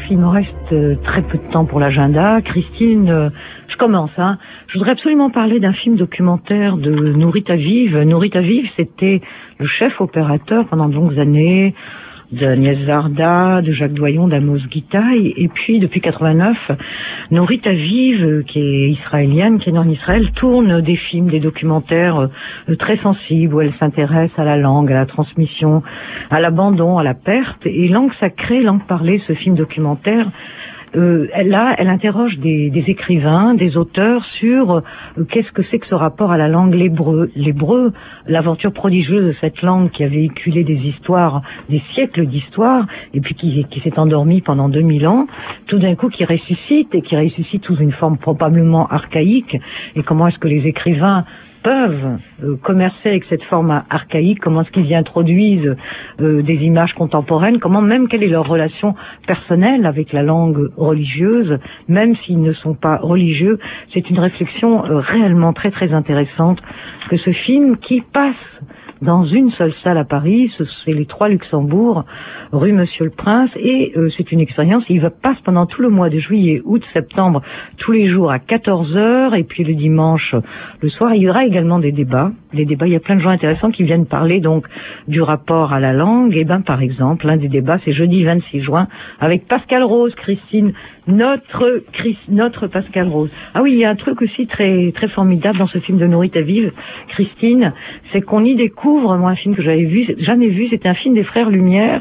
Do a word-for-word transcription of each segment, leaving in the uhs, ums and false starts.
il me reste euh, très peu de temps pour l'agenda. Christine, euh, je commence. Hein. Je voudrais absolument parler d'un film documentaire de Nourit Aviv. Nourit Aviv, c'était le chef opérateur pendant de longues années d'Agnès Varda, de Jacques Doyon, d'Amos Gitaï, et puis depuis quatre-vingt-neuf, Nourit Aviv, qui est israélienne, qui est née en Israël, tourne des films, des documentaires euh, très sensibles, où elle s'intéresse à la langue, à la transmission, à l'abandon, à la perte, et Langue sacrée, langue parlée, ce film documentaire, Euh, là, elle interroge des, des écrivains, des auteurs sur euh, qu'est-ce que c'est que ce rapport à la langue, l'hébreu. L'hébreu, l'aventure prodigieuse de cette langue qui a véhiculé des histoires, des siècles d'histoire, et puis qui, qui s'est endormie pendant deux mille ans, tout d'un coup qui ressuscite, et qui ressuscite sous une forme probablement archaïque. Et comment est-ce que les écrivains peuvent euh, commercer avec cette forme archaïque, comment est-ce qu'ils y introduisent euh, des images contemporaines, comment même quelle est leur relation personnelle avec la langue religieuse, même s'ils ne sont pas religieux. C'est une réflexion euh, réellement très très intéressante que ce film qui passe dans une seule salle à Paris, c'est les Trois Luxembourg, rue Monsieur le Prince, et euh, c'est une expérience, il va passe pendant tout le mois de juillet, août, septembre, tous les jours à quatorze heures, et puis le dimanche, le soir, il y aura également des débats, des débats, il y a plein de gens intéressants qui viennent parler donc du rapport à la langue, et ben par exemple, l'un des débats, c'est jeudi vingt-six juin, avec Pascal Rose, Christine, notre Chris, notre Pascal Rose. Ah oui, il y a un truc aussi très très formidable dans ce film de Nourit Aviv, Christine, c'est qu'on y découvre, moi un film que j'avais vu, jamais vu, c'était un film des Frères Lumière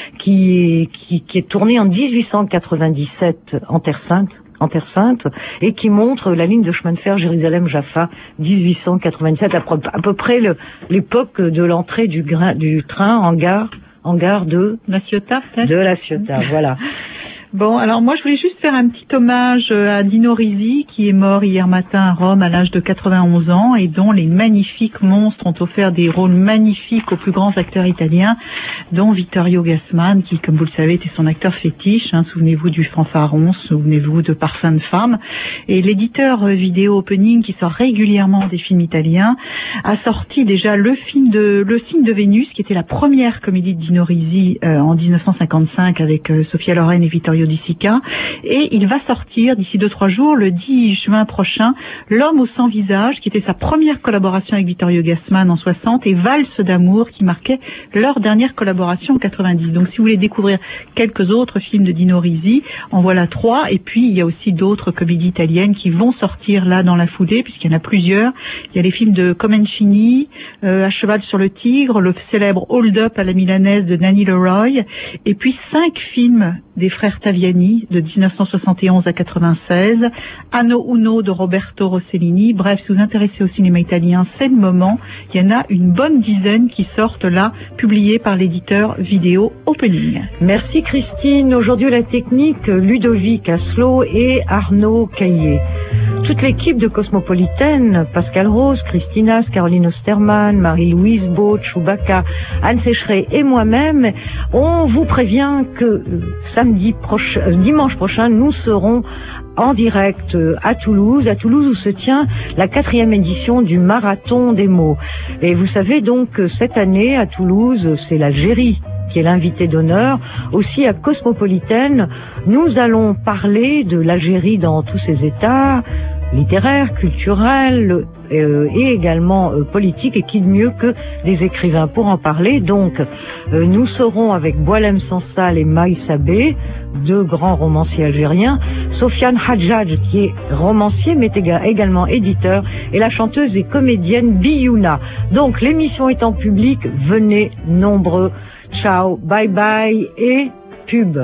qui, qui, qui est tourné en dix-huit cent quatre-vingt-dix-sept en Terre Sainte, en Terre Sainte, et qui montre la ligne de chemin de fer Jérusalem-Jaffa, dix-huit cent quatre-vingt-dix-sept, à peu, à peu près le, l'époque de l'entrée du, grain, du train en gare, en gare de La Ciotat, peut-être. De La Ciotat, voilà. Bon, alors moi je voulais juste faire un petit hommage à Dino Risi qui est mort hier matin à Rome à l'âge de quatre-vingt-onze ans et dont les magnifiques monstres ont offert des rôles magnifiques aux plus grands acteurs italiens, dont Vittorio Gassman qui, comme vous le savez, était son acteur fétiche. Hein, souvenez-vous du Fanfaron, souvenez-vous de Parfum de femme. Et l'éditeur vidéo Opening qui sort régulièrement des films italiens a sorti déjà le film de Le Signe de Vénus qui était la première comédie de Dino Risi euh, en dix-neuf cent cinquante-cinq avec euh, Sophia Loren et Vittorio Di Sica, et il va sortir d'ici deux trois jours, le dix juin prochain, L'homme au sans visage, qui était sa première collaboration avec Vittorio Gassman en soixante, et Valse d'amour, qui marquait leur dernière collaboration en quatre-vingt-dix. Donc si vous voulez découvrir quelques autres films de Dino Risi, en voilà trois, et puis il y a aussi d'autres comédies italiennes qui vont sortir là dans la foulée, puisqu'il y en a plusieurs. Il y a les films de Comencini, euh, À cheval sur le tigre, le célèbre Hold Up à la milanaise de Danny Leroy, et puis cinq films des frères Taviani de dix-neuf cent soixante et onze à quatre-vingt-seize, Anno Uno de Roberto Rossellini. Bref, si vous vous intéressez au cinéma italien, c'est le moment. Il y en a une bonne dizaine qui sortent là, publiées par l'éditeur vidéo Opening. Merci Christine. Aujourd'hui la technique, Ludovic Asselot et Arnaud Caillé. Toute l'équipe de Cosmopolitaine, Pascal Rose, Christina, Caroline Osterman, Marie-Louise Baud, Chewbacca, Anne Sécheret et moi-même, on vous prévient que euh, samedi prochain, euh, dimanche prochain, nous serons en direct euh, à Toulouse, à Toulouse où se tient la quatrième édition du Marathon des mots. Et vous savez donc que cette année à Toulouse, c'est l'Algérie qui est l'invité d'honneur. Aussi à Cosmopolitaine, nous allons parler de l'Algérie dans tous ses états, littéraires, culturels euh, et également euh, politiques, et qui de mieux que des écrivains pour en parler. Donc euh, nous serons avec Boualem Sansal et Maï Sabé, deux grands romanciers algériens, Sofiane Hadjadj qui est romancier mais également éditeur, et la chanteuse et comédienne Biyouna. Donc l'émission est en public, venez nombreux. Ciao, bye bye et pub.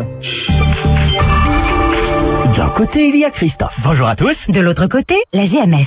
D'un côté, il y a Christophe. Bonjour à tous. De l'autre côté, la G M F.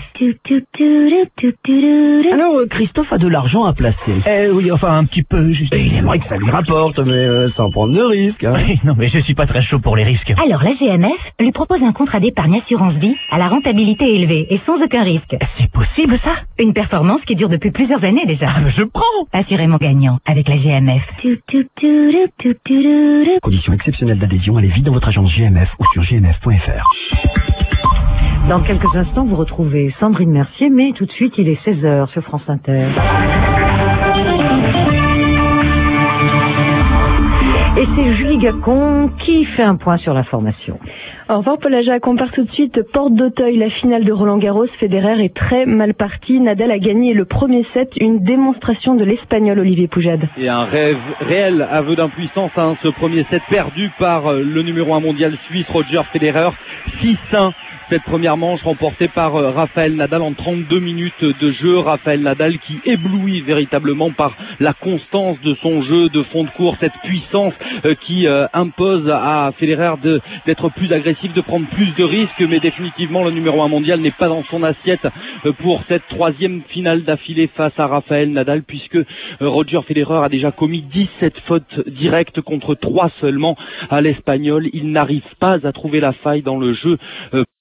Alors, euh, Christophe a de l'argent à placer. Eh oui, enfin un petit peu, juste. Et il aimerait que ça lui rapporte, mais euh, sans prendre de risque. Hein. Oui, non, mais je suis pas très chaud pour les risques. Alors la G M F lui propose un contrat d'épargne assurance vie à la rentabilité élevée et sans aucun risque. C'est possible, ça? Une performance qui dure depuis plusieurs années déjà. Ah, je prends. Assurément gagnant avec la G M F. Conditions exceptionnelles d'adhésion, allez vite dans votre agence G M F ou sur g m f point f r. Dans quelques instants, vous retrouvez Sandrine Mercier, mais tout de suite, il est seize heures sur France Inter. Et c'est Julie Gacon qui fait un point sur la formation. Au revoir Paul Ajac, on part tout de suite. Porte d'Auteuil, la finale de Roland Garros. Federer est très mal parti. Nadal a gagné le premier set, une démonstration de l'espagnol Olivier Poujade. Et un rêve réel aveu d'impuissance, hein, ce premier set perdu par le numéro un mondial suisse Roger Federer. six un. Cette première manche remportée par euh, Rafael Nadal en trente-deux minutes de jeu. Rafael Nadal qui éblouit véritablement par la constance de son jeu de fond de cours, cette puissance euh, qui euh, impose à Federer de, d'être plus agressif, de prendre plus de risques. Mais définitivement, le numéro un mondial n'est pas dans son assiette euh, pour cette troisième finale d'affilée face à Rafael Nadal, puisque euh, Roger Federer a déjà commis dix-sept fautes directes contre trois seulement à l'Espagnol. Il n'arrive pas à trouver la faille dans le jeu. Euh,